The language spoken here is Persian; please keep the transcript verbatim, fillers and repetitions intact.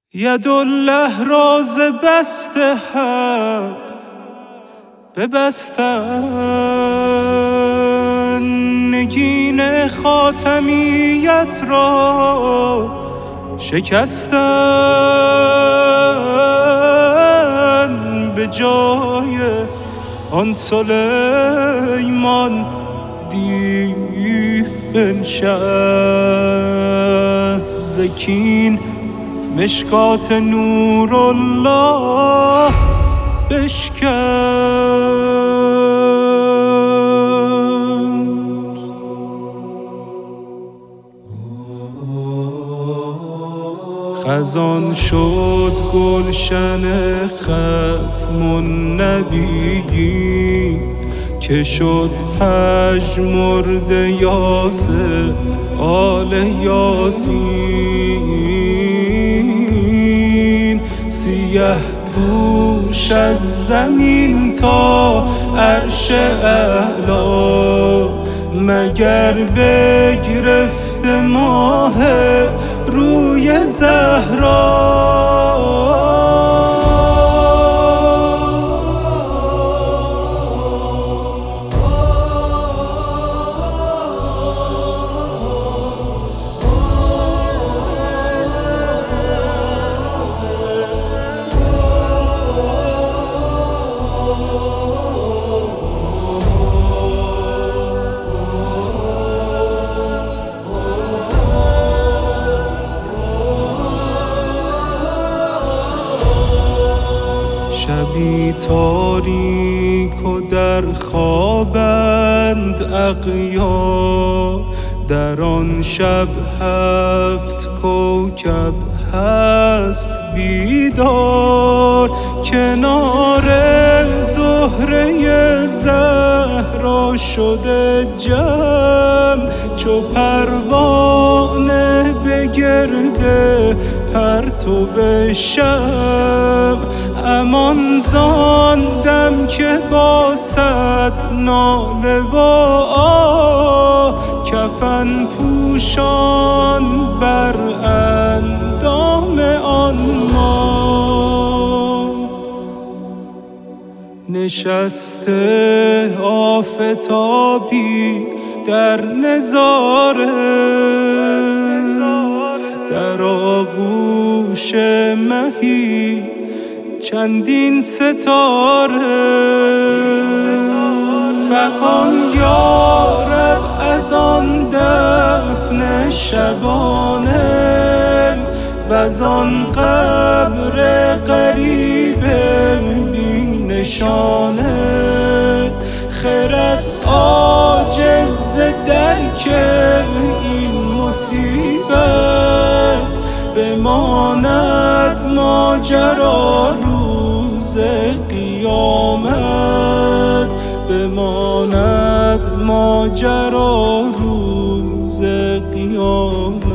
یدالله راز بست حق ببستن، نگین خاتمیت را شکستن، به جای آن سلیمان دیو بنشست. زکین مشکات نورالله بشکند. خزان شد گلشن ختم النبیین، که شد پژمرده یاسر آل یاسین. سیه پوش از زمین تا عرش اعلی، مگر بگرفت ماه روی زهرا. شبی تاریک و در خوابند اغیار، در آن شب هفت کوکب هست بیدار. کنار زهره زهرا شده جمع، چو پروانه به گرد پرتو شمع. امان زان دم که با صد ناله و آه، کفن پوشان بر اندام آن ما. نشسته آفتابی در نظاره، در آغوش مهی چندین ستاره. فغان یارب از آن دفن شبانه، وز آن قبر غریب بی نشانه. خرد عاجز درک این مصیبت، بماند ماجرا روز قیامت. بماند ماجرا روز قیامت.